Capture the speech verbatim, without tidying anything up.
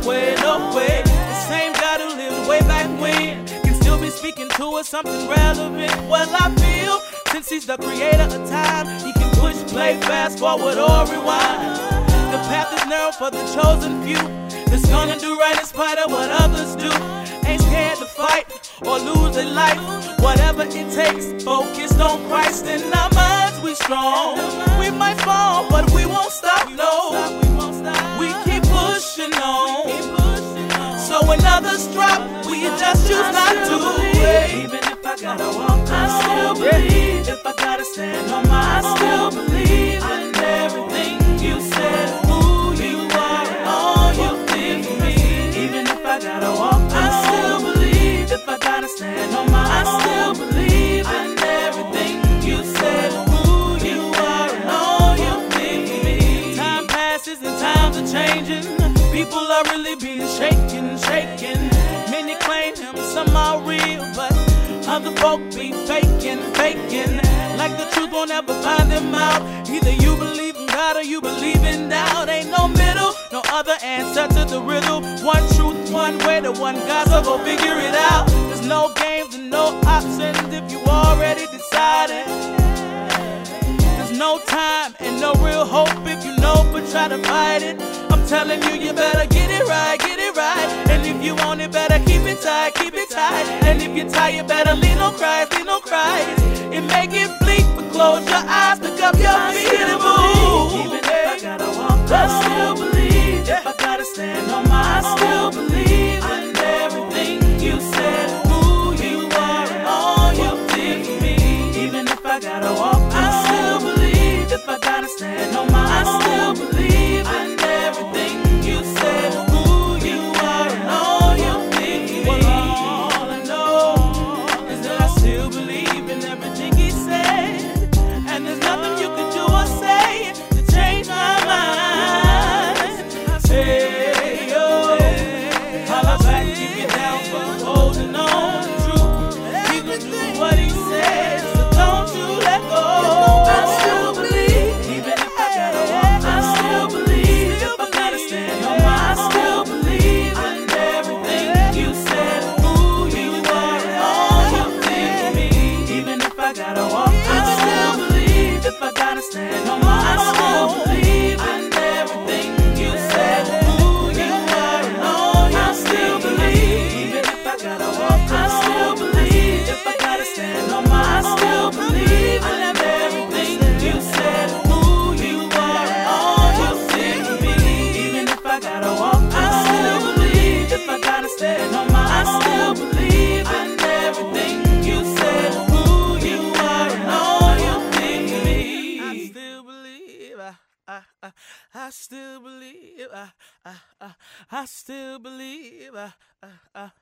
way, no way. The same God who lived way back when can still be speaking to us something relevant. Well, I feel since he's the creator of time, he can push, play, fast forward, or rewind. The path is narrow for the chosen few that's gonna do right in spite of what others do. Ain't scared to fight or lose their life. Whatever it takes, focused on Christ. In our minds we strong. We might fall, but we won't stop, no. We keep pushing on. So when others drop, we just choose not to. Even if I gotta walk, I still believe. If I gotta stand on my, I still believe in everything you said, who you are, and all you did for me. Even if I gotta walk, I still believe. If I gotta stand on my, I still believe in everything you said, who you are, and all you did for me. Time passes and times are changing. People are really being shaken, shaken. Many claim him, some are real, but other folk be faking, faking. Like the truth won't ever find them out. Either you believe in God or you believe in doubt. Ain't no middle, no other answer to the riddle. One truth, one way to one God, so go figure it out. There's no games and no options if you already decided. There's no time and no real hope if you know but try to fight it. I'm telling you, you better get it right, get it right. And if you want it, better keep it tight, keep it tight. And if you're tired, better lean on Christ, lean on Christ. It may get bleak, but close your eyes, pick up your feet and move. Even if I gotta walk, I still believe. If I gotta stand on my, I still believe in everything you said, who you are, and all you did for me. Even if I gotta walk, I still believe. If I gotta stand on my, I still believe in everything you said, who you are, and all you did for me. Well, all I know is that I still believe in everything he said, and there's nothing you can do or say to change my mind. Hey, yo, holla back, keep it down for holding on to truth. He can do what he says, so don't you let go. I still believe, even if I gotta walk, I still believe. If I gotta stand on my, I still believe in everything you said, who you are, and all you did for me. Even if I gotta walk, I still believe. If I gotta stand on my, I still believe in everything you said, who you are, and all you still believe. Even if I gotta walk, I still believe. If I gotta stand on my, I still believe in everything you said, who you are, and all you did for me. Even if I gotta walk, I still believe. If I gotta stand on my, I still believe in everything you said, who you are, and all you did for me. I still believe. I, I, I, I still believe. I, I, I, I still believe. I, I, I.